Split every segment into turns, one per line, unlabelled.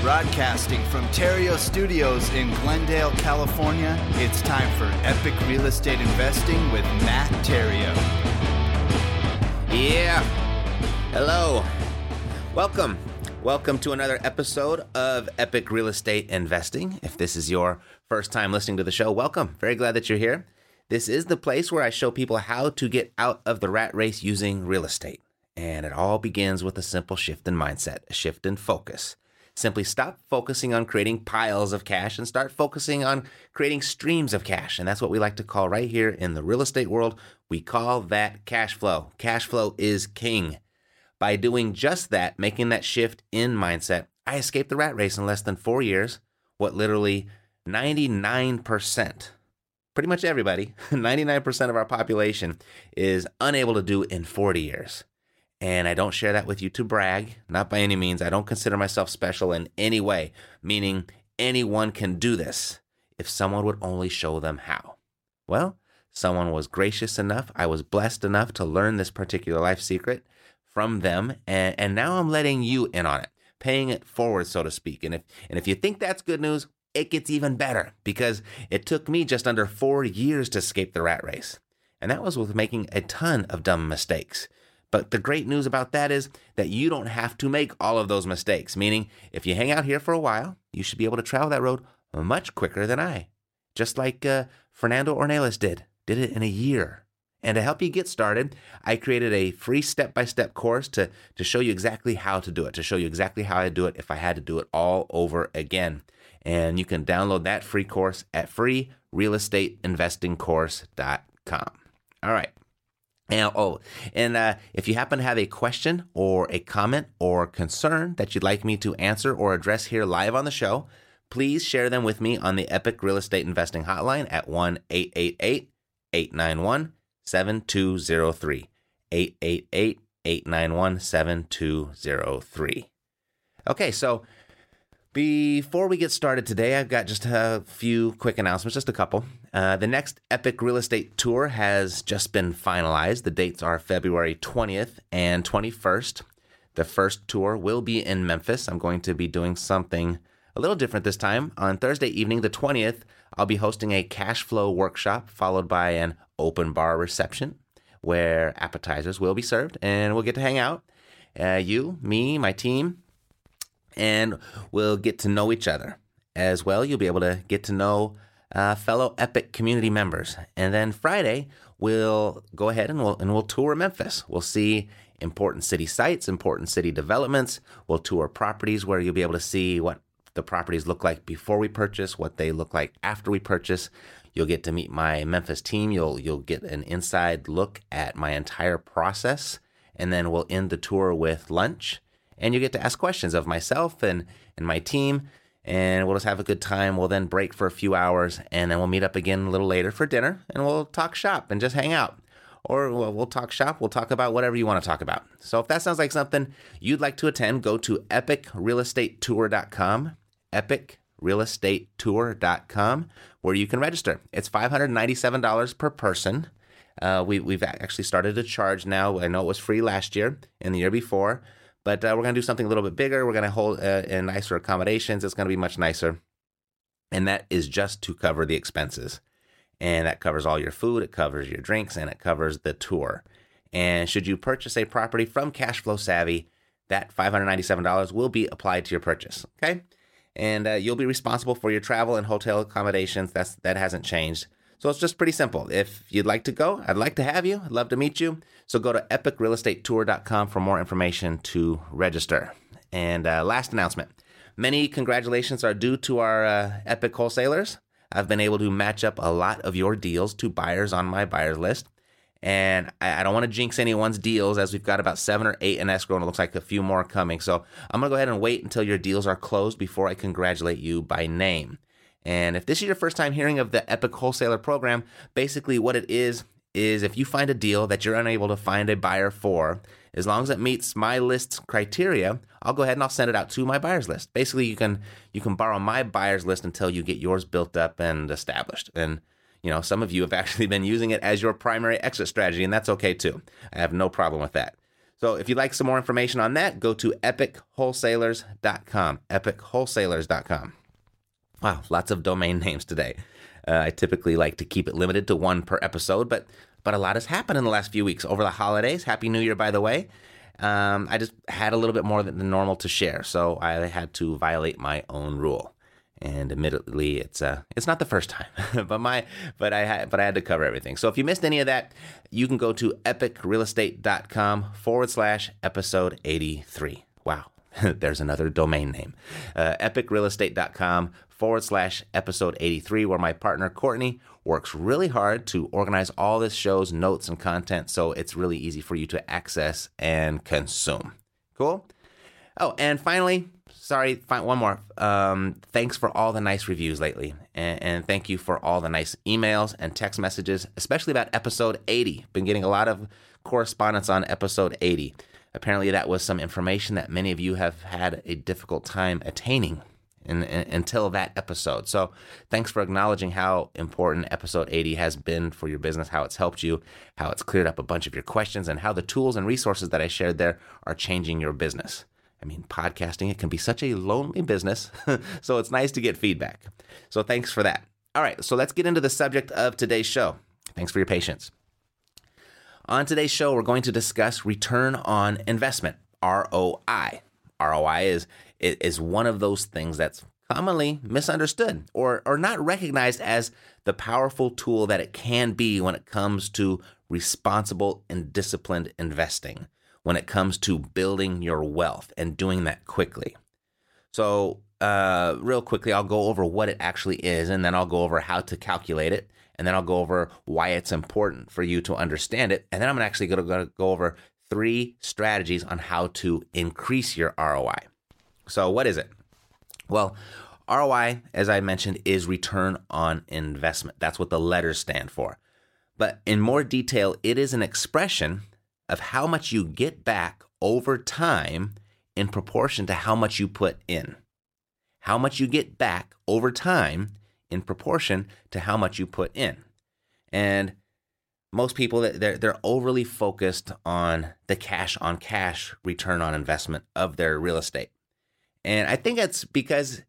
Broadcasting from Terrio Studios in Glendale, California, it's time for Epic Real Estate Investing with Matt Terrio.
Yeah. Hello. Welcome to another episode of Epic Real Estate Investing. If this is your first time listening to the show, welcome. Very glad that you're here. This is the place where I show people how to get out of the rat race using real estate. And it all begins with a simple shift in mindset, a shift in focus. Simply stop focusing on creating piles of cash and start focusing on creating streams of cash. And that's what we like to call right here in the real estate world. We call that cash flow. Cash flow is king. By doing just that, making that shift in mindset, I escaped the rat race in less than 4 years. What literally 99%, pretty much everybody, 99% of our population is unable to do in 40 years. And I don't share that with you to brag, not by any means. I don't consider myself special in any way, meaning anyone can do this if someone would only show them how. Well, someone was gracious enough. I was blessed enough to learn this particular life secret from them. And now I'm letting you in on it, paying it forward, so to speak. And if you think that's good news, it gets even better because it took me just under 4 years to escape the rat race. And that was with making a ton of dumb mistakes. But the great news about that is that you don't have to make all of those mistakes, meaning if you hang out here for a while, you should be able to travel that road much quicker than I. Just like Fernando Ornelas did it in a year. And to help you get started, I created a free step-by-step course to show you exactly how to do it, to show you exactly how I do it if I had to do it all over again. And you can download that free course at freerealestateinvestingcourse.com. All right. And if you happen to have a question or a comment or concern that you'd like me to answer or address here live on the show, please share them with me on the Epic Real Estate Investing Hotline at 1-888-891-7203. 888-891-7203. Okay, so before we get started today, I've got just a few quick announcements, just a couple. The next Epic Real Estate Tour has just been finalized. The dates are February 20th and 21st. The first tour will be in Memphis. I'm going to be doing something a little different this time. On Thursday evening, the 20th, I'll be hosting a cash flow workshop followed by an open bar reception where appetizers will be served and we'll get to hang out. You, me, my team, and we'll get to know each other. As well, you'll be able to get to know fellow Epic community members. And then Friday, we'll go ahead and we'll tour Memphis. We'll see important city sites, important city developments. We'll tour properties where you'll be able to see what the properties look like before we purchase, what they look like after we purchase. You'll get to meet my Memphis team. You'll get an inside look at my entire process. And then we'll end the tour with lunch. And you get to ask questions of myself and my team, and we'll just have a good time. We'll then break for a few hours, and then we'll meet up again a little later for dinner, and we'll talk shop and just hang out. Or we'll talk shop, we'll talk about whatever you want to talk about. So if that sounds like something you'd like to attend, go to epicrealestatetour.com, epicrealestatetour.com, where you can register. It's $597 per person. We've actually started to charge now. I know it was free last year and the year before. But we're going to do something a little bit bigger. We're going to hold in nicer accommodations. It's going to be much nicer. And that is just to cover the expenses. And that covers all your food, it covers your drinks, and it covers the tour. And should you purchase a property from Cashflow Savvy, that $597 will be applied to your purchase. Okay? And you'll be responsible for your travel and hotel accommodations. That hasn't changed. So it's just pretty simple. If you'd like to go, I'd like to have you. I'd love to meet you. So go to epicrealestatetour.com for more information to register. And last announcement. Many congratulations are due to our Epic wholesalers. I've been able to match up a lot of your deals to buyers on my buyers list. And I don't want to jinx anyone's deals as we've got about 7 or 8 in escrow and it looks like a few more coming. So I'm going to go ahead and wait until your deals are closed before I congratulate you by name. And if this is your first time hearing of the Epic Wholesaler Program, basically what it is if you find a deal that you're unable to find a buyer for, as long as it meets my list's criteria, I'll go ahead and I'll send it out to my buyer's list. Basically, you can borrow my buyer's list until you get yours built up and established. And some of you have actually been using it as your primary exit strategy, and that's okay too. I have no problem with that. So if you'd like some more information on that, go to epicwholesalers.com, epicwholesalers.com. Wow, lots of domain names today. I typically like to keep it limited to one per episode, but a lot has happened in the last few weeks over the holidays. Happy New Year, by the way. I just had a little bit more than normal to share, so I had to violate my own rule. And admittedly, it's not the first time, but I had to cover everything. So if you missed any of that, you can go to epicrealestate.com/episode 83. Wow, there's another domain name. epicrealestate.com/episode 83, where my partner Courtney works really hard to organize all this show's notes and content, so it's really easy for you to access and consume. Cool? Oh, and finally, one more. Thanks for all the nice reviews lately. And thank you for all the nice emails and text messages, especially about episode 80. Been getting a lot of correspondence on episode 80. Apparently that was some information that many of you have had a difficult time attaining until that episode. So thanks for acknowledging how important episode 80 has been for your business, how it's helped you, how it's cleared up a bunch of your questions, and how the tools and resources that I shared there are changing your business. I mean, podcasting, it can be such a lonely business, so it's nice to get feedback. So thanks for that. All right, so let's get into the subject of today's show. Thanks for your patience. On today's show, we're going to discuss return on investment, ROI. ROI is one of those things that's commonly misunderstood or not recognized as the powerful tool that it can be when it comes to responsible and disciplined investing, when it comes to building your wealth and doing that quickly. So real quickly, I'll go over what it actually is, and then I'll go over how to calculate it, and then I'll go over why it's important for you to understand it, and then I'm actually going to go over 3 strategies on how to increase your ROI. So what is it? Well, ROI, as I mentioned, is return on investment. That's what the letters stand for. But in more detail, it is an expression of how much you get back over time in proportion to how much you put in. How much you get back over time in proportion to how much you put in. And most people, they're overly focused on the cash-on-cash return on investment of their real estate. And I think it's because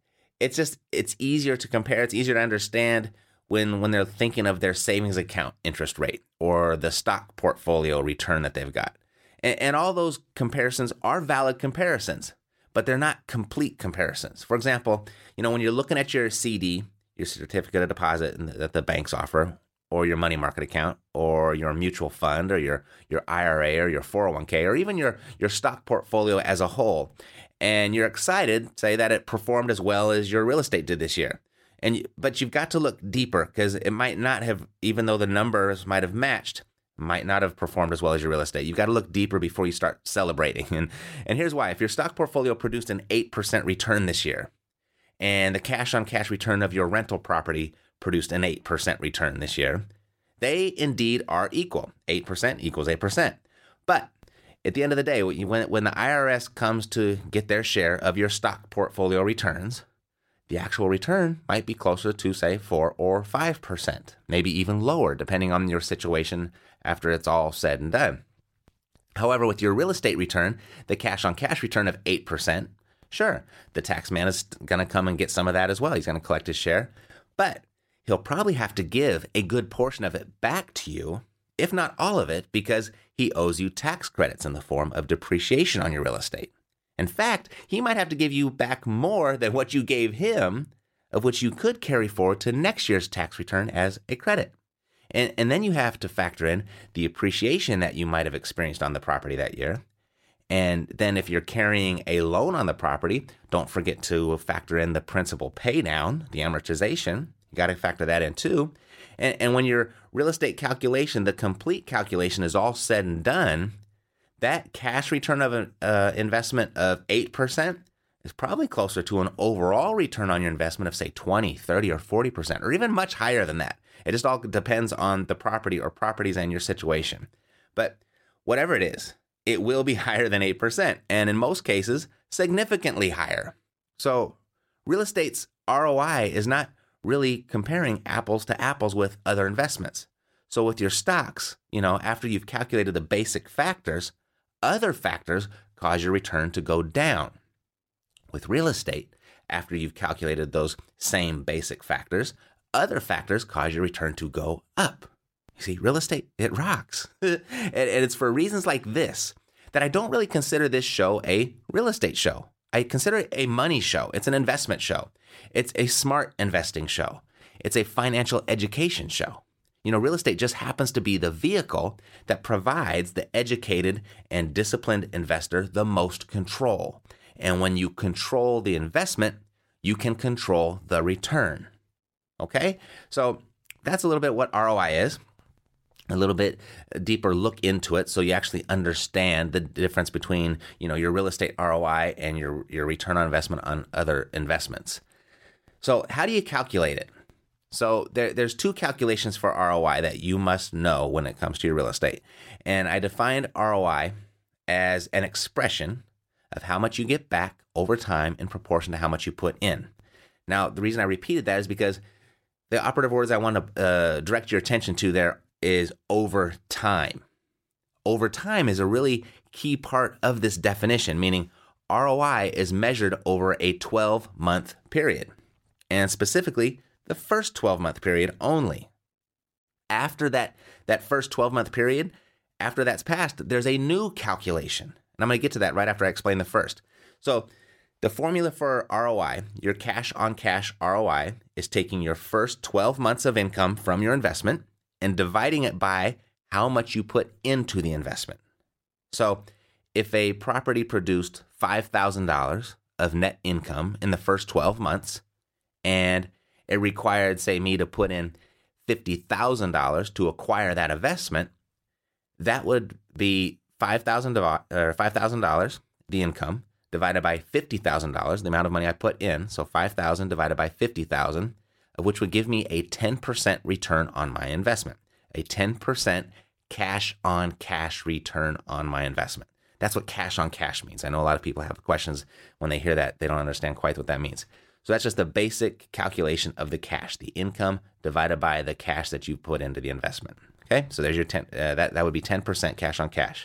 it's easier to compare, it's easier to understand when they're thinking of their savings account interest rate or the stock portfolio return that they've got. And all those comparisons are valid comparisons, but they're not complete comparisons. For example, when you're looking at your CD, your certificate of deposit that the banks offer, or your money market account, or your mutual fund, or your IRA, or your 401k, or even your stock portfolio as a whole, and you're excited, say that it performed as well as your real estate did this year. But you've got to look deeper, because it might not have, even though the numbers might have matched, might not have performed as well as your real estate. You've got to look deeper before you start celebrating. And here's why. If your stock portfolio produced an 8% return this year, and the cash-on-cash return of your rental property produced an 8% return this year, they indeed are equal. 8% equals 8%. But at the end of the day, when the IRS comes to get their share of your stock portfolio returns, the actual return might be closer to, say, 4 or 5%, maybe even lower, depending on your situation after it's all said and done. However, with your real estate return, the cash-on-cash return of 8%, sure, the tax man is going to come and get some of that as well. He's going to collect his share, but he'll probably have to give a good portion of it back to you, if not all of it, because he owes you tax credits in the form of depreciation on your real estate. In fact, he might have to give you back more than what you gave him, of which you could carry forward to next year's tax return as a credit. And then you have to factor in the appreciation that you might have experienced on the property that year. And then if you're carrying a loan on the property, don't forget to factor in the principal pay down, the amortization. You got to factor that in too. And when your real estate calculation, the complete calculation is all said and done, that cash return of an investment of 8% is probably closer to an overall return on your investment of, say, 20, 30, or 40%, or even much higher than that. It just all depends on the property or properties and your situation. But whatever it is, it will be higher than 8%, and in most cases, significantly higher. So real estate's ROI is not really comparing apples to apples with other investments. So with your stocks, after you've calculated the basic factors, Other factors cause your return to go down. With real estate, after you've calculated those same basic factors, other factors cause your return to go up. You see, real estate, it rocks. and it's for reasons like this that I don't really consider this show a real estate show. I consider it a money show. It's an investment show. It's a smart investing show. It's a financial education show. You know, real estate just happens to be the vehicle that provides the educated and disciplined investor the most control. And when you control the investment, you can control the return. Okay? So that's a little bit what ROI is. A little bit deeper look into it so you actually understand the difference between, you know, your real estate ROI and your return on investment on other investments. So how do you calculate it? So there's two calculations for ROI that you must know when it comes to your real estate. And I defined ROI as an expression of how much you get back over time in proportion to how much you put in. Now, the reason I repeated that is because the operative words I want to direct your attention to there is over time. Over time is a really key part of this definition, meaning ROI is measured over a 12-month period, and specifically the first 12-month period only. After that first 12-month period, after that's passed, there's a new calculation. And I'm going to get to that right after I explain the first. So the formula for ROI, your cash-on-cash ROI, is taking your first 12 months of income from your investment and dividing it by how much you put into the investment. So if a property produced $5,000 of net income in the first 12 months, and it required, say, me to put in $50,000 to acquire that investment, that would be $5,000, the income, divided by $50,000, the amount of money I put in. So $5,000 divided by $50,000, which would give me a 10% return on my investment, a 10% cash-on-cash return on my investment. That's what cash-on-cash means. I know a lot of people have questions when they hear that. They don't understand quite what that means. So that's just the basic calculation of the cash, the income divided by the cash that you put into the investment. Okay, so there's your 10. That would be 10% cash-on-cash.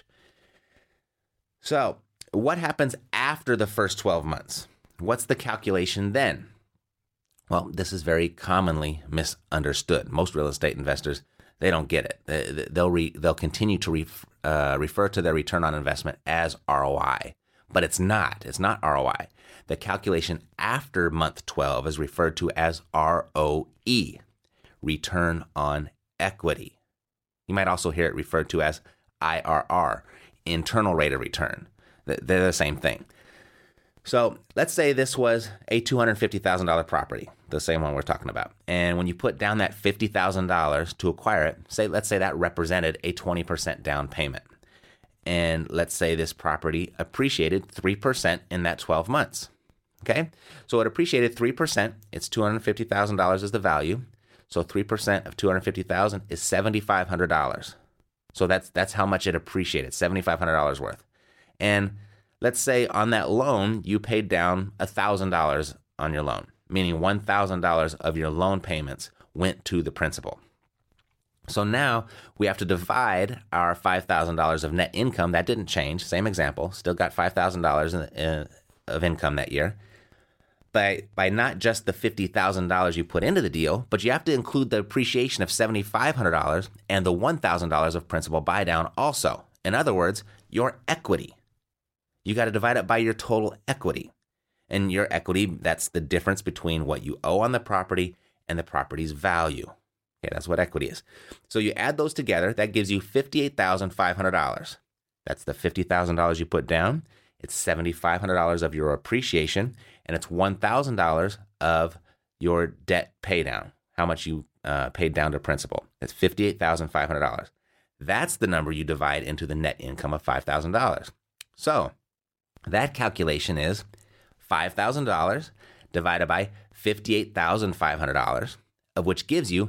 So what happens after the first 12 months? What's the calculation then? Well, this is very commonly misunderstood. Most real estate investors, they don't get it. They'll continue to refer to their return on investment as ROI, but it's not. It's not ROI. The calculation after month 12 is referred to as ROE, return on equity. You might also hear it referred to as IRR, internal rate of return. They're the same thing. So let's say this was a $250,000 property, the same one we're talking about. And when you put down that $50,000 to acquire it, let's say that represented a 20% down payment. And let's say this property appreciated 3% in that 12 months. Okay? So it appreciated 3%. It's $250,000 is the value. So 3% of $250,000 is $7,500. So that's how much it appreciated, $7,500 worth. And let's say on that loan, you paid down $1,000 on your loan, meaning $1,000 of your loan payments went to the principal. So now we have to divide our $5,000 of net income. That didn't change. Same example. Still got $5,000 of income that year. By not just the $50,000 you put into the deal, but you have to include the appreciation of $7,500 and the $1,000 of principal buy down also. In other words, your equity. You got to divide it by your total equity. And your equity, that's the difference between what you owe on the property and the property's value. Okay, that's what equity is. So you add those together, that gives you $58,500. That's the $50,000 you put down. It's $7,500 of your appreciation, and it's $1,000 of your debt pay down, how much you paid down to principal. That's $58,500. That's the number you divide into the net income of $5,000. So that calculation is $5,000 divided by $58,500, of which gives you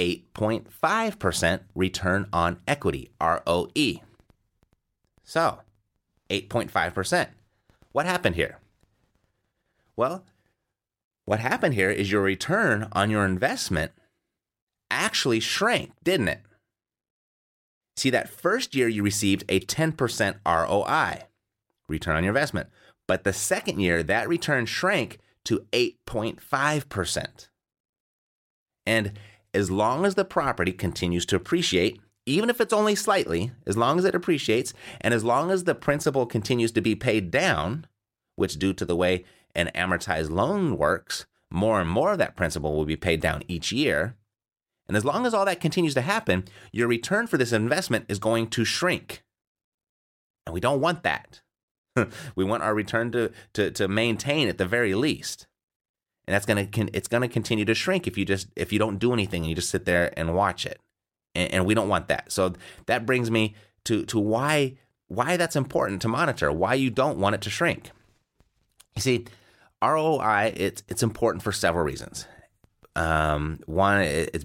8.5% return on equity, ROE. So 8.5%. What happened here? Well, what happened here is your return on your investment actually shrank, didn't it? See, that first year you received a 10% ROI, return on your investment. But the second year, that return shrank to 8.5%. And as long as the property continues to appreciate, even if it's only slightly, as long as it appreciates, and as long as the principal continues to be paid down, which due to the way an amortized loan works, more and more of that principal will be paid down each year. And as long as all that continues to happen, your return for this investment is going to shrink. And we don't want that. We want our return to maintain at the very least. And it's going to continue to shrink if you don't do anything and you just sit there and watch it. And we don't want that. So that brings me to why that's important to monitor, why you don't want it to shrink. You see, ROI, it's important for several reasons. One, it's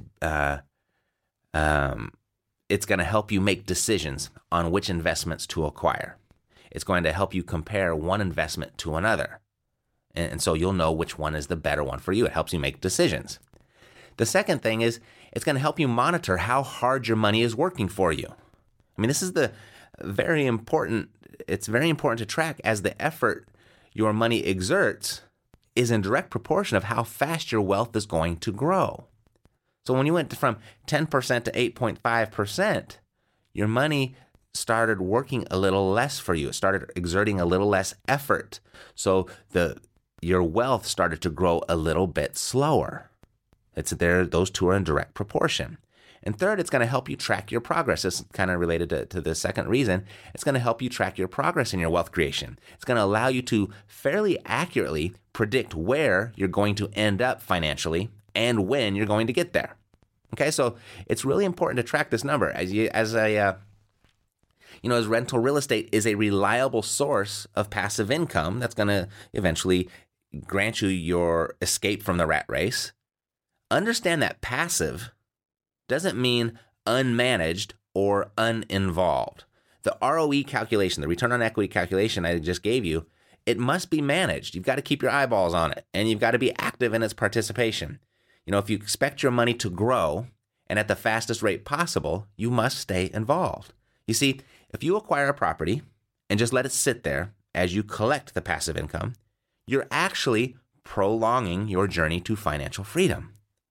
going to help you make decisions on which investments to acquire. It's going to help you compare one investment to another. And so you'll know which one is the better one for you. It helps you make decisions. The second thing is it's going to help you monitor how hard your money is working for you. I mean, this is it's very important to track, as the effort your money exerts is in direct proportion of how fast your wealth is going to grow. So when you went from 10% to 8.5%, your money started working a little less for you. It started exerting a little less effort. So your wealth started to grow a little bit slower. Those two are in direct proportion. And third, it's going to help you track your progress. It's kind of related to the second reason. It's going to help you track your progress in your wealth creation. It's going to allow you to fairly accurately predict where you're going to end up financially and when you're going to get there. Okay, so it's really important to track this number as rental real estate is a reliable source of passive income that's going to eventually grant you your escape from the rat race. Understand that passive doesn't mean unmanaged or uninvolved. The ROE calculation, the return on equity calculation I just gave you, it must be managed. You've got to keep your eyeballs on it, and you've got to be active in its participation. If you expect your money to grow and at the fastest rate possible, you must stay involved. You see, if you acquire a property and just let it sit there as you collect the passive income, you're actually prolonging your journey to financial freedom.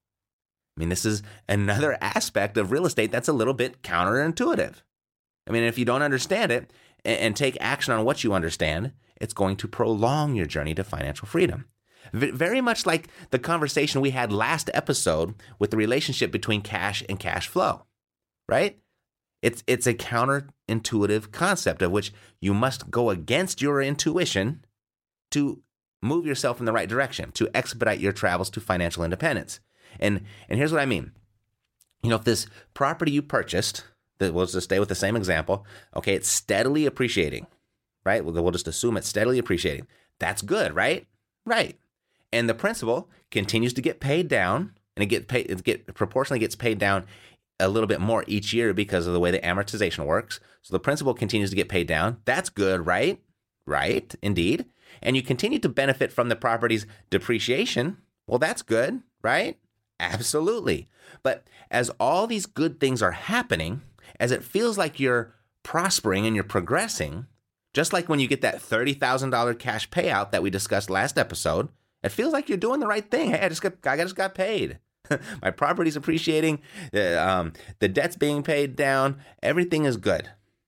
I mean, this is another aspect of real estate that's a little bit counterintuitive. I mean, if you don't understand it and take action on what you understand, it's going to prolong your journey to financial freedom. Very much like the conversation we had last episode with the relationship between cash and cash flow, right? It's a counterintuitive concept of which you must go against your intuition to move yourself in the right direction, to expedite your travels to financial independence. And here's what I mean. If this property you purchased, we'll just stay with the same example, okay, it's steadily appreciating, right? We'll just assume it's steadily appreciating. That's good, right? Right. And the principal continues to get paid down, and it proportionally gets paid down a little bit more each year because of the way the amortization works. So the principal continues to get paid down. That's good, right? Right, indeed. And you continue to benefit from the property's depreciation. Well, that's good, right? Absolutely. But as all these good things are happening, as it feels like you're prospering and you're progressing, just like when you get that $30,000 cash payout that we discussed last episode, it feels like you're doing the right thing. Hey, I just got paid. My property's appreciating. The debt's being paid down. Everything is good.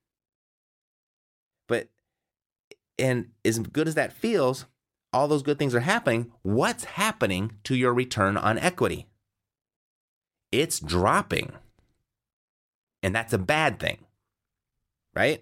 And as good as that feels, all those good things are happening. What's happening to your return on equity? It's dropping. And that's a bad thing, right?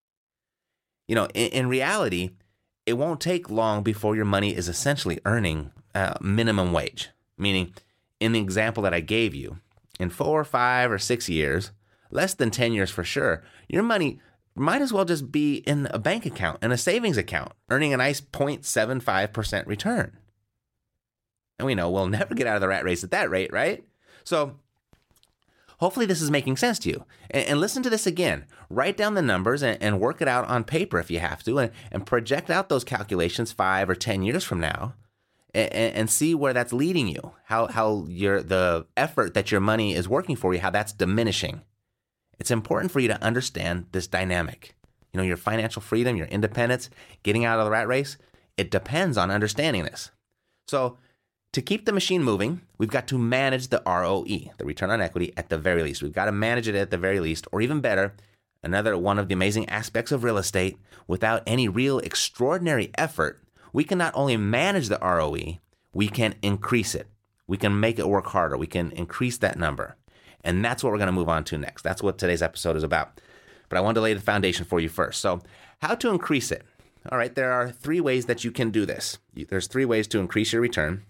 In reality, it won't take long before your money is essentially earning minimum wage. Meaning, in the example that I gave you, in 4, 5, or 6 years, less than 10 years for sure, your money might as well just be in a bank account, in a savings account, earning a nice 0.75% return. And we know we'll never get out of the rat race at that rate, right? So hopefully this is making sense to you. And listen to this again. Write down the numbers and work it out on paper if you have to, and project out those calculations 5 or 10 years from now, and see where that's leading you, how the effort that your money is working for you, how that's diminishing. It's important for you to understand this dynamic. Your financial freedom, your independence, getting out of the rat race, it depends on understanding this. So to keep the machine moving, we've got to manage the ROE, the return on equity, at the very least. We've got to manage it at the very least, or even better, another one of the amazing aspects of real estate, without any real extraordinary effort, we can not only manage the ROE, we can increase it. We can make it work harder. We can increase that number. And that's what we're going to move on to next. That's what today's episode is about. But I wanted to lay the foundation for you first. So how to increase it? All right, there are 3 ways that you can do this. There's 3 ways to increase your return.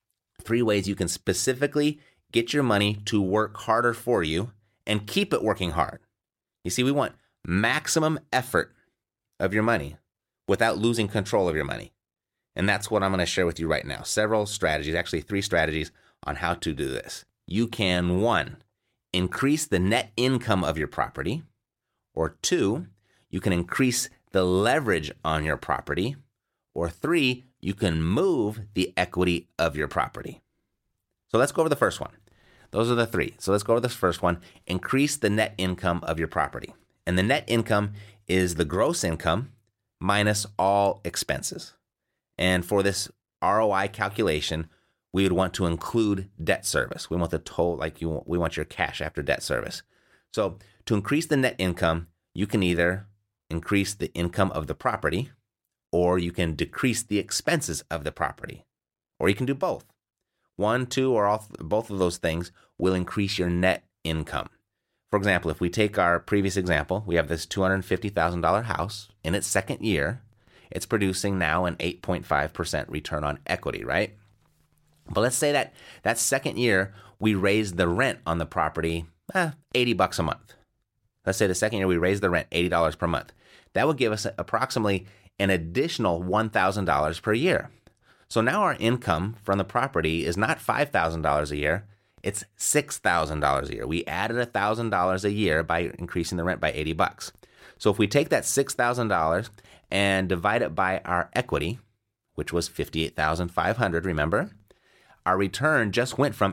3 ways you can specifically get your money to work harder for you and keep it working hard. You see, we want maximum effort of your money without losing control of your money. And that's what I'm going to share with you right now. Several strategies, actually 3 strategies on how to do this. You can, 1, increase the net income of your property, or 2, you can increase the leverage on your property, or 3, you can move the equity of your property. So let's go over the first one. Those are the 3. So let's go over this first one. Increase the net income of your property. And the net income is the gross income minus all expenses. And for this ROI calculation, we would want to include debt service. We want the total, we want your cash after debt service. So to increase the net income, you can either increase the income of the property, or you can decrease the expenses of the property, or you can do both. 1, 2, or both of those things will increase your net income. For example, if we take our previous example, we have this $250,000 house. In its second year, it's producing now an 8.5% return on equity, right? But let's say that second year, we raised the rent on the property $80 a month. Let's say the second year we raised the rent $80 per month. That would give us approximately an additional $1,000 per year. So now our income from the property is not $5,000 a year, it's $6,000 a year. We added $1,000 a year by increasing the rent by $80. So if we take that $6,000 and divide it by our equity, which was $58,500, remember, our return just went from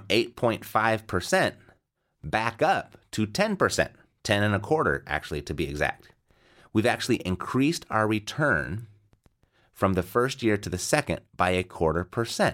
8.5% back up to 10%, 10 and a quarter actually to be exact. We've actually increased our return from the first year to the second by 0.25%.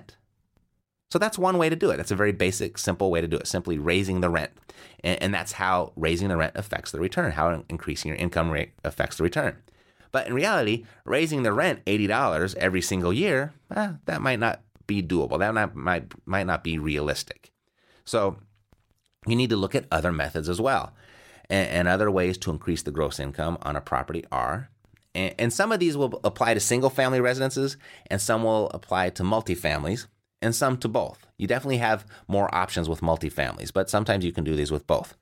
So that's one way to do it. That's a very basic, simple way to do it, simply raising the rent. And that's how raising the rent affects the return, how increasing your income rate affects the return. But in reality, raising the rent $80 every single year, that might not be doable. That might not be realistic. So you need to look at other methods as well. And other ways to increase the gross income on a property are, and some of these will apply to single-family residences, and some will apply to multifamilies, and some to both. You definitely have more options with multifamilies, but sometimes you can do these with both.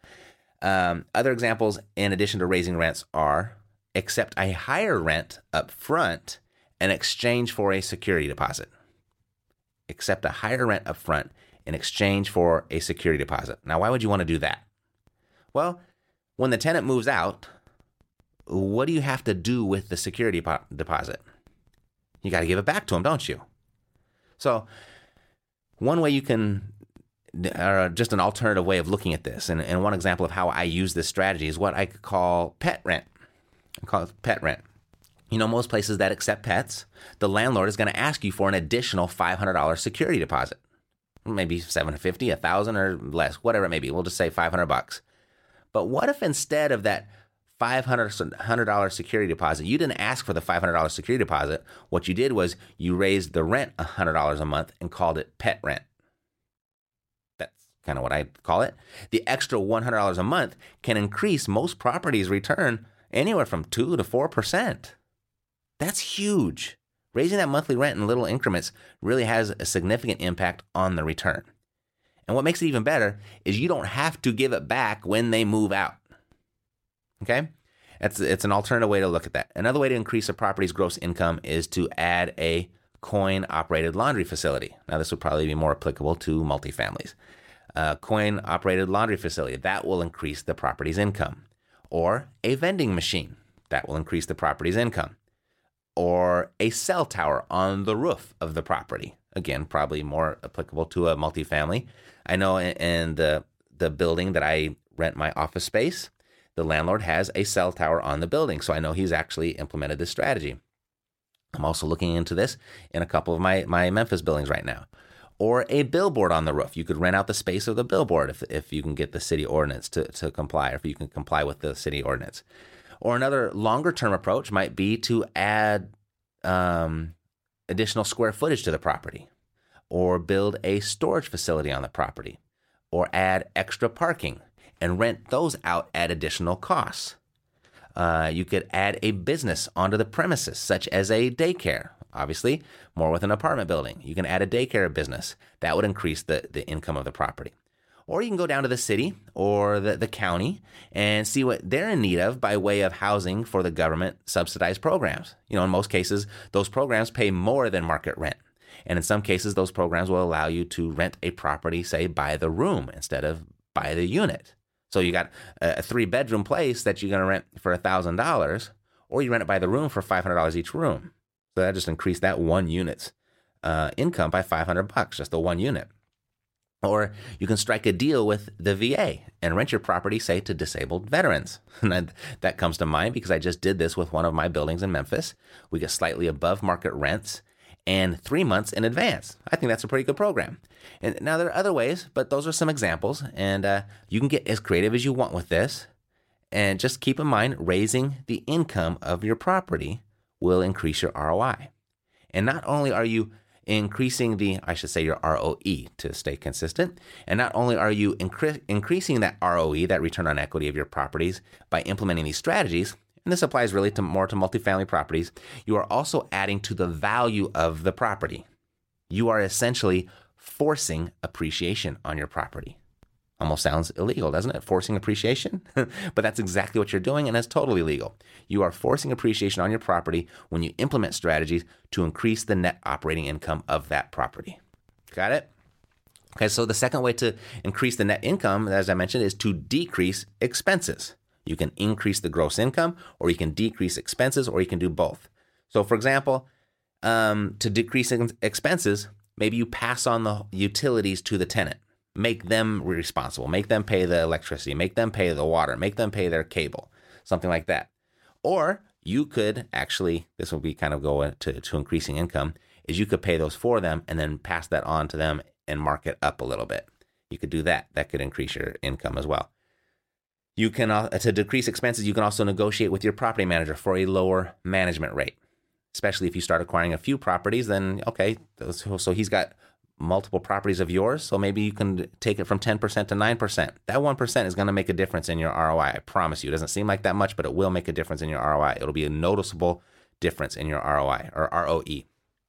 Other examples, in addition to raising rents, are accept a higher rent up front in exchange for a security deposit. Accept a higher rent up front in exchange for a security deposit. Now, why would you want to do that? Well, when the tenant moves out, what do you have to do with the security deposit? You got to give it back to them, don't you? So one way you can, or just an alternative way of looking at this, and one example of how I use this strategy is what I call pet rent. I call it pet rent. Most places that accept pets, the landlord is going to ask you for an additional $500 security deposit. Maybe $750, $1,000 or less, whatever it may be. We'll just say $500. But what if instead of that $500 security deposit, you didn't ask for the $500 security deposit? What you did was you raised the rent $100 a month and called it pet rent. That's kind of what I call it. The extra $100 a month can increase most properties' return anywhere from 2 to 4%. That's huge. Raising that monthly rent in little increments really has a significant impact on the return. And what makes it even better is you don't have to give it back when they move out. Okay? It's an alternative way to look at that. Another way to increase a property's gross income is to add a coin-operated laundry facility. Now, this would probably be more applicable to multifamilies. Coin-operated laundry facility, that will increase the property's income. Or a vending machine, that will increase the property's income. Or a cell tower on the roof of the property. Again, probably more applicable to a multifamily. I know in the building that I rent my office space, the landlord has a cell tower on the building. So I know he's actually implemented this strategy. I'm also looking into this in a couple of my Memphis buildings right now. Or a billboard on the roof. You could rent out the space of the billboard if you can get the city ordinance to comply, or if you can comply with the city ordinance. Or another longer term approach might be to add additional square footage to the property, or build a storage facility on the property, or add extra parking and rent those out at additional costs. You could add a business onto the premises, such as a daycare. Obviously, more with an apartment building. You can add a daycare business. That would increase the income of the property. Or you can go down to the city or the county and see what they're in need of by way of housing for the government subsidized programs. In most cases, those programs pay more than market rent. And in some cases, those programs will allow you to rent a property, say, by the room instead of by the unit. So you got a 3-bedroom place that you're going to rent for $1,000, or you rent it by the room for $500 each room. So that just increased that one unit's income by $500, just the one unit. Or you can strike a deal with the VA and rent your property, say, to disabled veterans. And that comes to mind because I just did this with one of my buildings in Memphis. We get slightly above market rents and 3 months in advance. I think that's a pretty good program. And now there are other ways, but those are some examples. And you can get as creative as you want with this. And just keep in mind, raising the income of your property will increase your ROI. And not only are you increasing your ROE to stay consistent, and not only are you increasing that ROE, that return on equity of your properties, by implementing these strategies, and this applies really more to multifamily properties, you are also adding to the value of the property. You are essentially forcing appreciation on your property. Almost sounds illegal, doesn't it? Forcing appreciation? But that's exactly what you're doing, and it's totally legal. You are forcing appreciation on your property when you implement strategies to increase the net operating income of that property. Got it? Okay, so the second way to increase the net income, as I mentioned, is to decrease expenses. You can increase the gross income, or you can decrease expenses, or you can do both. So, for example, to decrease expenses, maybe you pass on the utilities to the tenant. Make them responsible, make them pay the electricity, make them pay the water, make them pay their cable, something like that. Or you could actually, this will be kind of go to increasing income, is you could pay those for them and then pass that on to them and mark it up a little bit. You could do that. That could increase your income as well. You can, to decrease expenses, you can also negotiate with your property manager for a lower management rate, especially if you start acquiring a few properties. Then, okay, so he's got multiple properties of yours, so maybe you can take it from 10% to 9%. That 1% is going to make a difference in your ROI. I promise you. It doesn't seem like that much, but it will make a difference in your ROI. It'll be a noticeable difference in your ROI or ROE.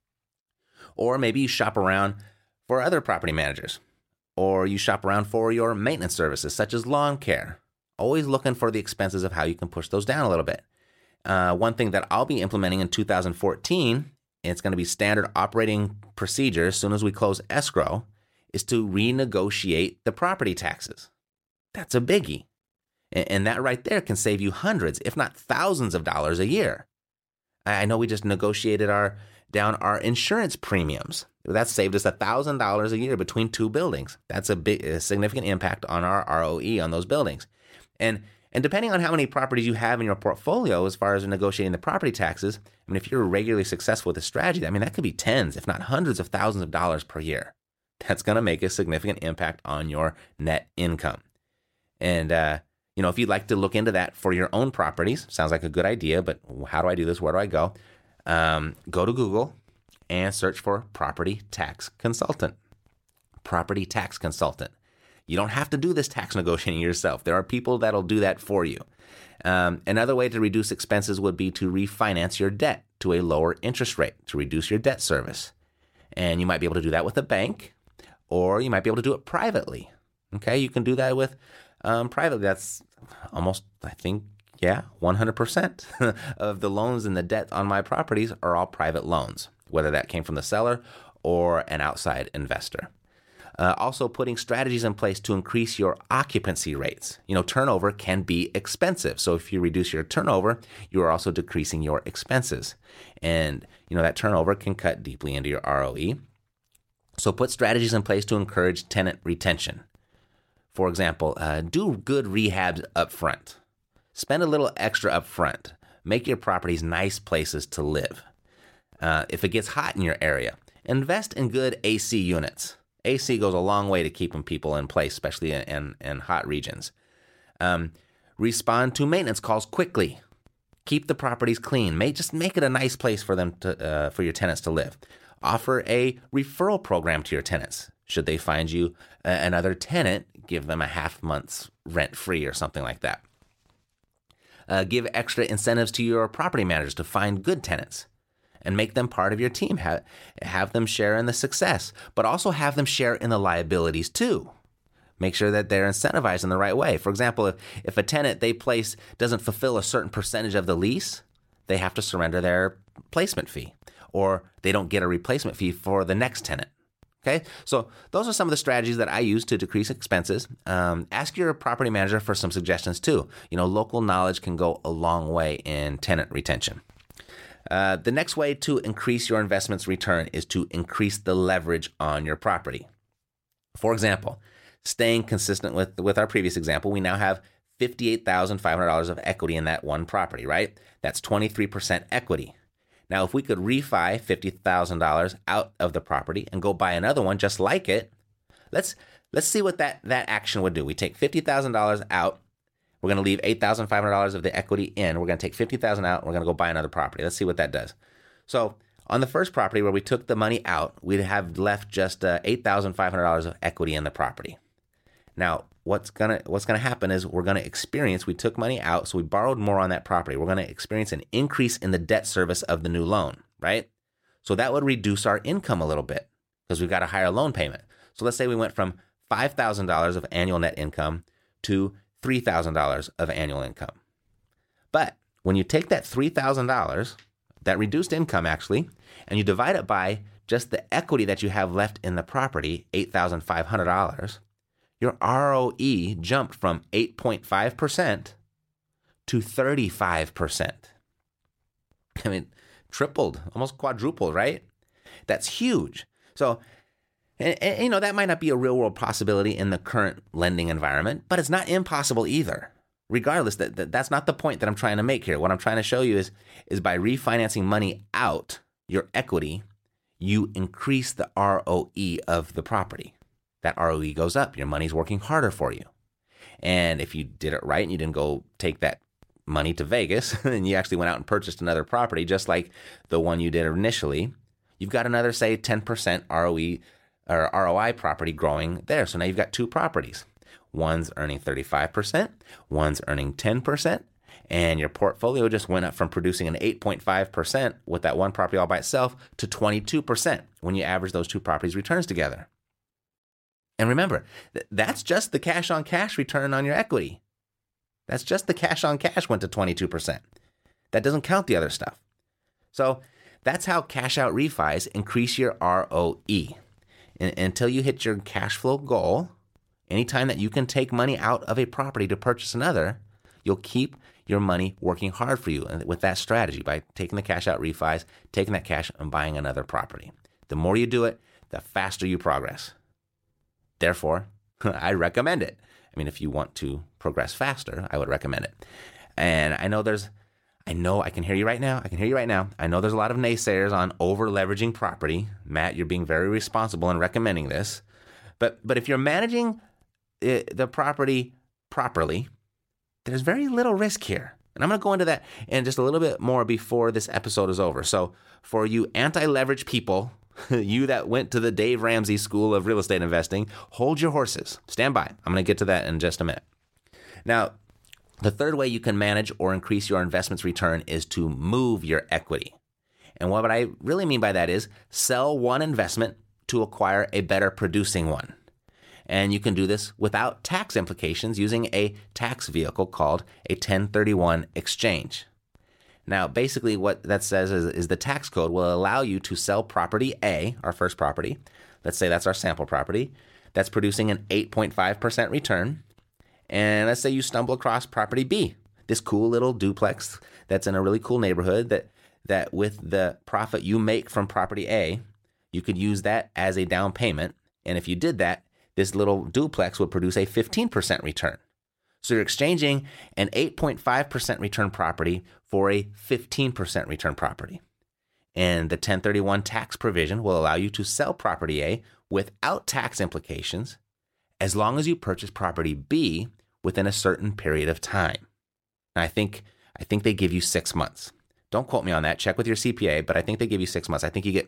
Or maybe you shop around for other property managers, or you shop around for your maintenance services, such as lawn care. Always looking for the expenses of how you can push those down a little bit. One thing that I'll be implementing in 2014, it's going to be standard operating procedure as soon as we close escrow, is to renegotiate the property taxes. That's a biggie. And that right there can save you hundreds, if not thousands of dollars a year. I know we just negotiated down our insurance premiums. That saved us $1,000 a year between two buildings. That's a significant impact on our ROE on those buildings. And depending on how many properties you have in your portfolio as far as negotiating the property taxes, I mean, if you're regularly successful with this strategy, I mean, that could be tens, if not hundreds of thousands of dollars per year. That's going to make a significant impact on your net income. And, if you'd like to look into that for your own properties, sounds like a good idea, but how do I do this? Where do I go? Go to Google and search for property tax consultant. Property tax consultant. You don't have to do this tax negotiating yourself. There are people that'll do that for you. Another way to reduce expenses would be to refinance your debt to a lower interest rate to reduce your debt service. And you might be able to do that with a bank, or you might be able to do it privately. Okay, you can do that with privately. That's almost, 100% of the loans and the debt on my properties are all private loans, whether that came from the seller or an outside investor. Also putting strategies in place to increase your occupancy rates. Turnover can be expensive. So if you reduce your turnover, you are also decreasing your expenses. And, that turnover can cut deeply into your ROE. So put strategies in place to encourage tenant retention. For example, do good rehabs up front. Spend a little extra up front. Make your properties nice places to live. If it gets hot in your area, invest in good AC units. AC goes a long way to keeping people in place, especially in hot regions. Respond to maintenance calls quickly. Keep the properties clean. Just make it a nice place for them for your tenants to live. Offer a referral program to your tenants. Should they find you another tenant, give them a half month's rent free or something like that. Give extra incentives to your property managers to find good tenants and make them part of your team. Have them share in the success, but also have them share in the liabilities too. Make sure that they're incentivized in the right way. For example, if a tenant they place doesn't fulfill a certain percentage of the lease, they have to surrender their placement fee, or they don't get a replacement fee for the next tenant. Okay, so those are some of the strategies that I use to decrease expenses. Ask your property manager for some suggestions too. Local knowledge can go a long way in tenant retention. The next way to increase your investment's return is to increase the leverage on your property. For example, staying consistent with our previous example, we now have $58,500 of equity in that one property, right? That's 23% equity. Now, if we could refi $50,000 out of the property and go buy another one just like it, let's see what that action would do. We take $50,000 out. We're going to leave $8,500 of the equity in. We're going to take $50,000 out. We're going to go buy another property. Let's see what that does. So on the first property where we took the money out, we'd have left just $8,500 of equity in the property. Now, what's gonna happen is we're gonna experience. We took money out, so we borrowed more on that property. We're gonna experience an increase in the debt service of the new loan, right? So that would reduce our income a little bit because we've got a higher loan payment. So let's say we went from $5,000 of annual net income to $3,000 of annual income. But when you take that $3,000, that reduced income actually, and you divide it by just the equity that you have left in the property, $8,500. Your ROE jumped from 8.5% to 35%. I mean, tripled, almost quadrupled, right? That's huge. So, and that might not be a real world possibility in the current lending environment, but it's not impossible either. Regardless, that's not the point that I'm trying to make here. What I'm trying to show you is by refinancing money out your equity, you increase the ROE of the property. That ROE goes up. Your money's working harder for you. And if you did it right and you didn't go take that money to Vegas and you actually went out and purchased another property just like the one you did initially, you've got another, say, 10% ROE or ROI property growing there. So now you've got two properties. One's earning 35%, one's earning 10%, and your portfolio just went up from producing an 8.5% with that one property all by itself to 22% when you average those two properties' returns together. And remember, that's just the cash-on-cash return on your equity. That's just the cash-on-cash went to 22%. That doesn't count the other stuff. So that's how cash-out refis increase your ROE. Until you hit your cash flow goal, anytime that you can take money out of a property to purchase another, you'll keep your money working hard for you with that strategy by taking the cash-out refis, taking that cash and buying another property. The more you do it, the faster you progress. Therefore, I recommend it. I mean, if you want to progress faster, I would recommend it. And I know I can hear you right now. I know there's a lot of naysayers on over leveraging property. Matt, you're being very responsible in recommending this. But if you're managing the property properly, there's very little risk here. And I'm going to go into that in just a little bit more before this episode is over. So for you anti-leverage people, you that went to the Dave Ramsey School of Real Estate Investing, hold your horses. Stand by. I'm going to get to that in just a minute. Now, the third way you can manage or increase your investment's return is to move your equity. And what I really mean by that is sell one investment to acquire a better producing one. And you can do this without tax implications using a tax vehicle called a 1031 exchange. Now, basically what that says is the tax code will allow you to sell property A, our first property. Let's say that's our sample property. That's producing an 8.5% return. And let's say you stumble across property B, this cool little duplex that's in a really cool neighborhood that with the profit you make from property A, you could use that as a down payment. And if you did that, this little duplex would produce a 15% return. So you're exchanging an 8.5% return property for a 15% return property. And the 1031 tax provision will allow you to sell property A without tax implications as long as you purchase property B within a certain period of time. And I think they give you 6 months. Don't quote me on that. Check with your CPA, but I think they give you 6 months. I think you get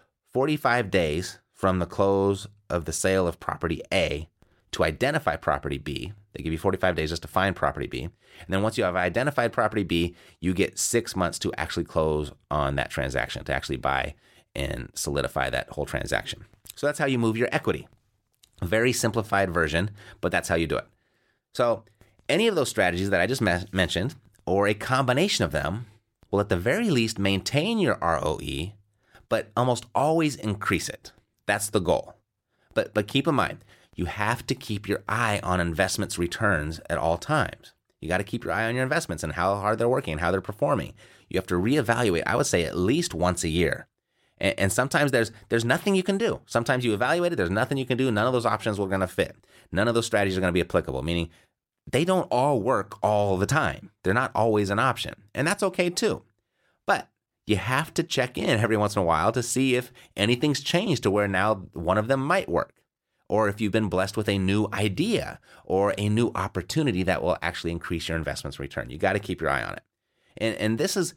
45 days from the close of the sale of property A to identify property B. They give you 45 days just to find property B. And then once you have identified property B, you get 6 months to actually close on that transaction, to actually buy and solidify that whole transaction. So that's how you move your equity. A very simplified version, but that's how you do it. So any of those strategies that I just mentioned, or a combination of them, will at the very least maintain your ROE, but almost always increase it. That's the goal. But keep in mind, you have to keep your eye on investments returns at all times. You got to keep your eye on your investments and how hard they're working and how they're performing. You have to reevaluate, I would say, at least once a year. And sometimes there's nothing you can do. Sometimes you evaluate it, there's nothing you can do. None of those options are going to fit. None of those strategies are going to be applicable, meaning they don't all work all the time. They're not always an option. And that's okay too. But you have to check in every once in a while to see if anything's changed to where now one of them might work. Or if you've been blessed with a new idea or a new opportunity that will actually increase your investment's return. You got to keep your eye on it. And this is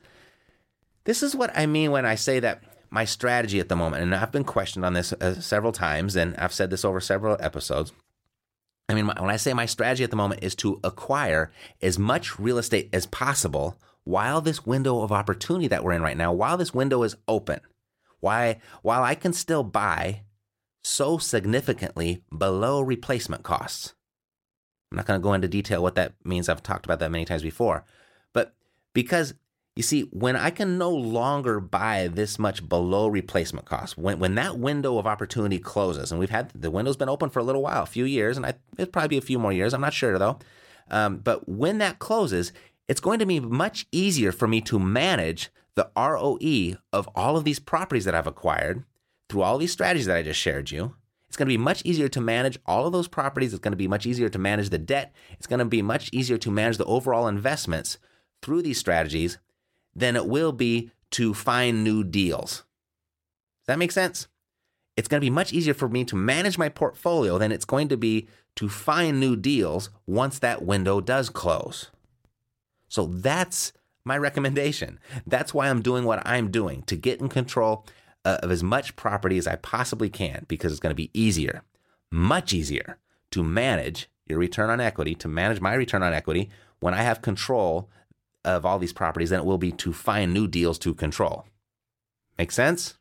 what I mean when I say that my strategy at the moment, and I've been questioned on this several times, and I've said this over several episodes. I mean, when I say my strategy at the moment is to acquire as much real estate as possible while this window of opportunity that we're in right now, while this window is open, while I can still buy so significantly below replacement costs. I'm not going to go into detail what that means. I've talked about that many times before. But because, you see, when I can no longer buy this much below replacement costs, when that window of opportunity closes, and the window's been open for a little while, a few years, and it'll probably be a few more years, I'm not sure though. But when that closes, it's going to be much easier for me to manage the ROE of all of these properties that I've acquired through all these strategies that I just shared you. It's going to be much easier to manage all of those properties. It's going to be much easier to manage the debt. It's going to be much easier to manage the overall investments through these strategies than it will be to find new deals. Does that make sense? It's going to be much easier for me to manage my portfolio than it's going to be to find new deals once that window does close. So that's my recommendation. That's why I'm doing what I'm doing, to get in control of as much property as I possibly can, because it's going to be easier, much easier to manage your return on equity, to manage my return on equity when I have control of all these properties than it will be to find new deals to control. Make sense?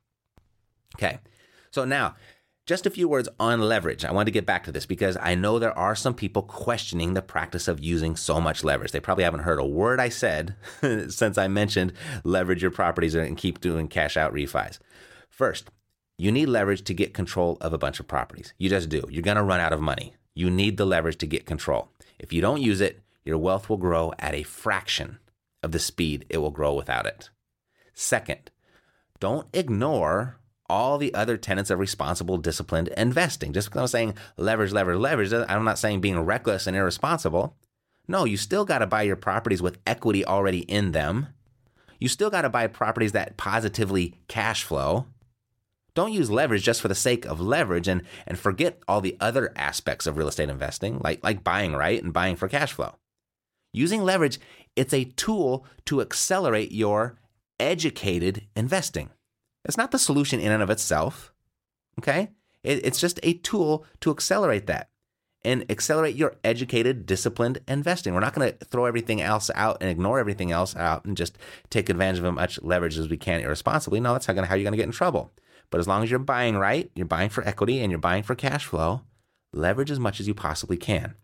Okay. So now, just a few words on leverage. I want to get back to this because I know there are some people questioning the practice of using so much leverage. They probably haven't heard a word I said since I mentioned leverage your properties and keep doing cash out refis. First, you need leverage to get control of a bunch of properties. You just do. You're going to run out of money. You need the leverage to get control. If you don't use it, your wealth will grow at a fraction of the speed it will grow without it. Second, don't ignore all the other tenets of responsible, disciplined investing. Just because I'm saying leverage, I'm not saying being reckless and irresponsible. No, you still got to buy your properties with equity already in them. You still got to buy properties that positively cash flow. Don't use leverage just for the sake of leverage and forget all the other aspects of real estate investing, like buying right and buying for cash flow. Using leverage, it's a tool to accelerate your educated investing. It's not the solution in and of itself, okay? It's just a tool to accelerate that and accelerate your educated, disciplined investing. We're not going to throw everything else out and ignore everything else out and just take advantage of as much leverage as we can irresponsibly. No, that's how you're going to get in trouble. But as long as you're buying right, you're buying for equity, and you're buying for cash flow, leverage as much as you possibly can.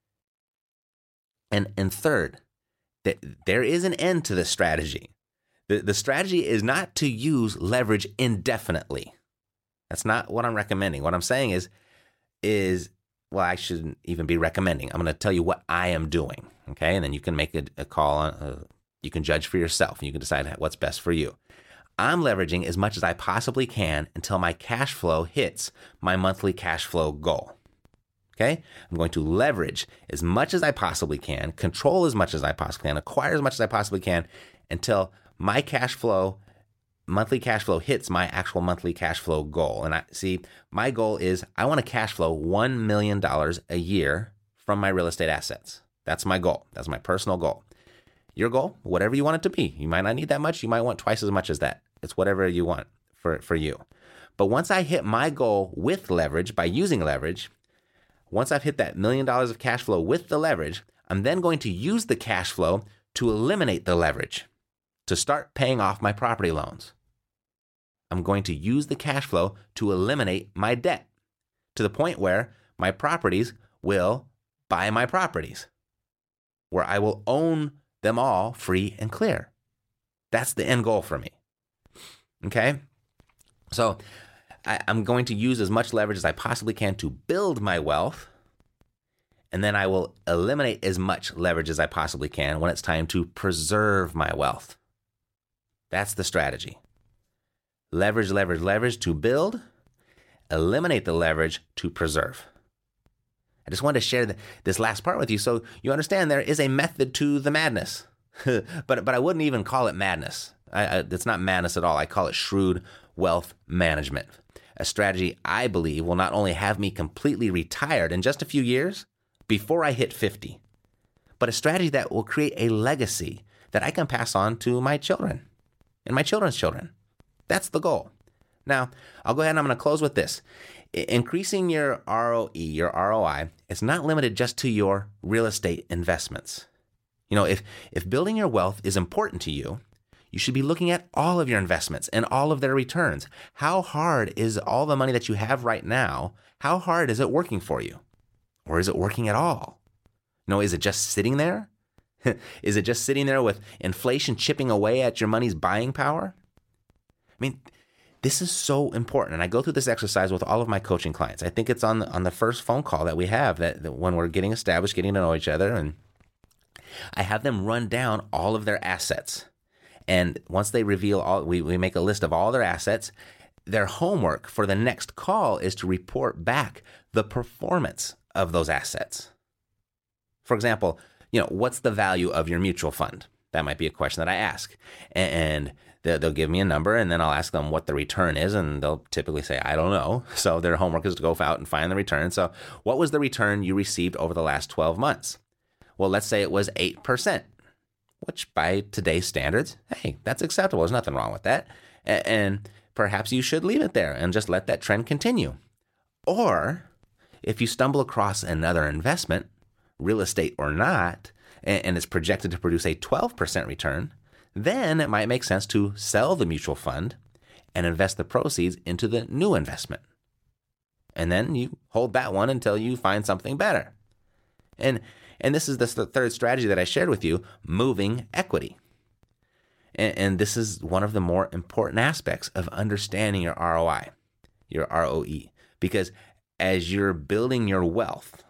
And third, there is an end to this strategy. The strategy is not to use leverage indefinitely. That's not what I'm recommending. What I'm saying is well, I shouldn't even be recommending. I'm going to tell you what I am doing, okay? And then you can make a call on, you can judge for yourself, and you can decide what's best for you. I'm leveraging as much as I possibly can until my cash flow hits my monthly cash flow goal. Okay? I'm going to leverage as much as I possibly can, control as much as I possibly can, acquire as much as I possibly can until my monthly cash flow hits my actual monthly cash flow goal. And my goal is I want to cash flow $1 million a year from my real estate assets. That's my goal. That's my personal goal. Your goal, whatever you want it to be. You might not need that much. You might want twice as much as that. It's whatever you want for you. But once I hit my goal with leverage, by using leverage, once I've hit that $1 million of cash flow with the leverage, I'm then going to use the cash flow to eliminate the leverage, to start paying off my property loans. I'm going to use the cash flow to eliminate my debt to the point where my properties will buy my properties, where I will own them all free and clear. That's the end goal for me. Okay? So I'm going to use as much leverage as I possibly can to build my wealth, and then I will eliminate as much leverage as I possibly can when it's time to preserve my wealth. That's the strategy. Leverage, leverage, leverage to build, eliminate the leverage to preserve. I just wanted to share this last part with you so you understand there is a method to the madness. but I wouldn't even call it madness. It's not madness at all. I call it shrewd wealth management. A strategy I believe will not only have me completely retired in just a few years before I hit 50, but a strategy that will create a legacy that I can pass on to my children and my children's children. That's the goal. Now, I'll go ahead and I'm going to close with this. Increasing your ROE, your ROI, is not limited just to your real estate investments. You know, if building your wealth is important to you, you should be looking at all of your investments and all of their returns. How hard is all the money that you have right now? How hard is it working for you? Or is it working at all? You know, is it just sitting there? Is it just sitting there with inflation chipping away at your money's buying power? I mean, this is so important. And I go through this exercise with all of my coaching clients. I think it's on the first phone call that we have that when we're getting established, getting to know each other. And I have them run down all of their assets. And once they reveal we make a list of all their assets. Their homework for the next call is to report back the performance of those assets. For example, you know, what's the value of your mutual fund? That might be a question that I ask. And they'll give me a number, and then I'll ask them what the return is, and they'll typically say, I don't know. So their homework is to go out and find the return. So what was the return you received over the last 12 months? Well, let's say it was 8%, which by today's standards, hey, that's acceptable. There's nothing wrong with that. And perhaps you should leave it there and just let that trend continue. Or if you stumble across another investment, real estate or not, and it's projected to produce a 12% return, then it might make sense to sell the mutual fund and invest the proceeds into the new investment. And then you hold that one until you find something better. And this is the third strategy that I shared with you, moving equity. And this is one of the more important aspects of understanding your ROI, your ROE, because as you're building your wealth,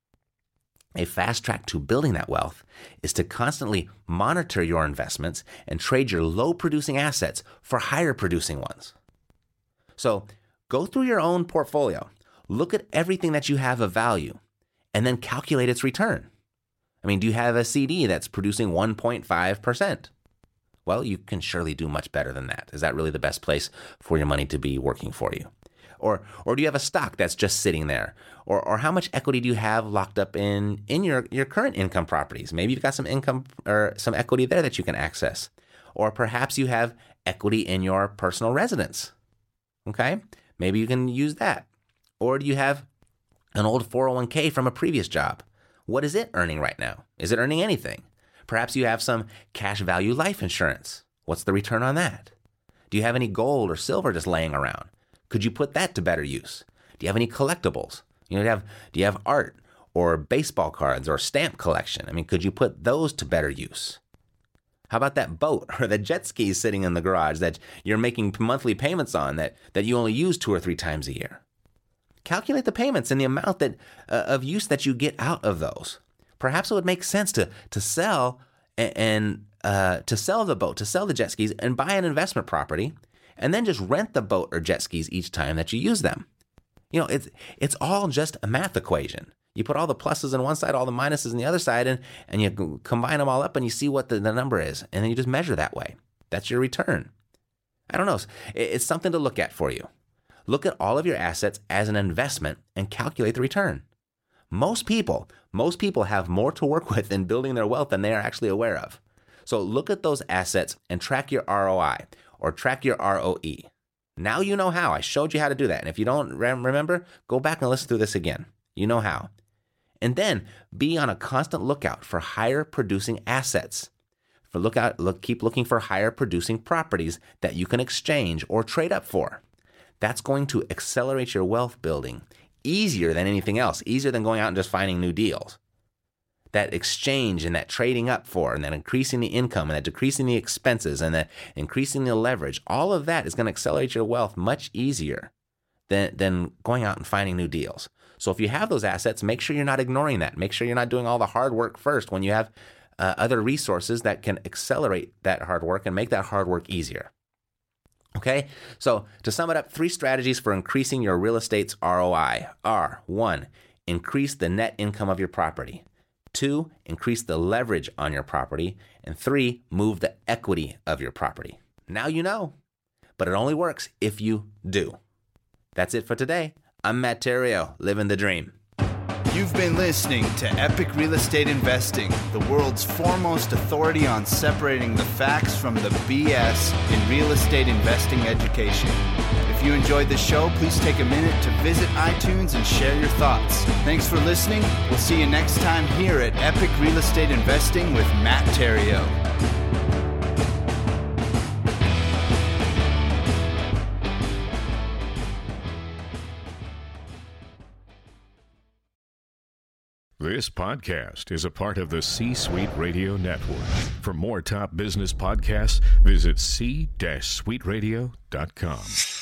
a fast track to building that wealth is to constantly monitor your investments and trade your low-producing assets for higher-producing ones. So go through your own portfolio, look at everything that you have of value, and then calculate its return. I mean, do you have a CD that's producing 1.5%? Well, you can surely do much better than that. Is that really the best place for your money to be working for you? Or do you have a stock that's just sitting there? Or how much equity do you have locked up in your current income properties? Maybe you've got some income or some equity there that you can access. Or perhaps you have equity in your personal residence. Okay? Maybe you can use that. Or do you have an old 401k from a previous job? What is it earning right now? Is it earning anything? Perhaps you have some cash value life insurance. What's the return on that? Do you have any gold or silver just laying around? Could you put that to better use? Do you have any collectibles? Do you have art or baseball cards or stamp collection? I mean, could you put those to better use? How about that boat or the jet skis sitting in the garage that you're making monthly payments on that you only use 2 or 3 times a year? Calculate the payments and the amount of use that you get out of those. Perhaps it would make sense to sell to sell the boat, to sell the jet skis, and buy an investment property, and then just rent the boat or jet skis each time that you use them. You know, it's all just a math equation. You put all the pluses on one side, all the minuses on the other side, and you combine them all up and you see what the number is. And then you just measure that way. That's your return. I don't know. It's something to look at for you. Look at all of your assets as an investment and calculate the return. Most people have more to work with in building their wealth than they are actually aware of. So look at those assets and track your ROI or track your ROE. Now you know how. I showed you how to do that. And if you don't remember, go back and listen to this again. You know how. And then be on a constant lookout for higher producing assets. Keep looking for higher producing properties that you can exchange or trade up for. That's going to accelerate your wealth building easier than anything else, easier than going out and just finding new deals. That exchange and that trading up for, and that increasing the income and that decreasing the expenses and that increasing the leverage, all of that is going to accelerate your wealth much easier than going out and finding new deals. So if you have those assets, make sure you're not ignoring that. Make sure you're not doing all the hard work first when you have other resources that can accelerate that hard work and make that hard work easier. Okay, so to sum it up, 3 strategies for increasing your real estate's ROI are: 1, increase the net income of your property; 2, increase the leverage on your property; and 3, move the equity of your property. Now you know, but it only works if you do. That's it for today. I'm Matt Theriault, living the dream.
You've been listening to Epic Real Estate Investing, the world's foremost authority on separating the facts from the BS in real estate investing education. If you enjoyed the show, please take a minute to visit iTunes and share your thoughts. Thanks for listening. We'll see you next time here at Epic Real Estate Investing with Matt Theriault.
This podcast is a part of the C-Suite Radio Network. For more top business podcasts, visit c-suiteradio.com.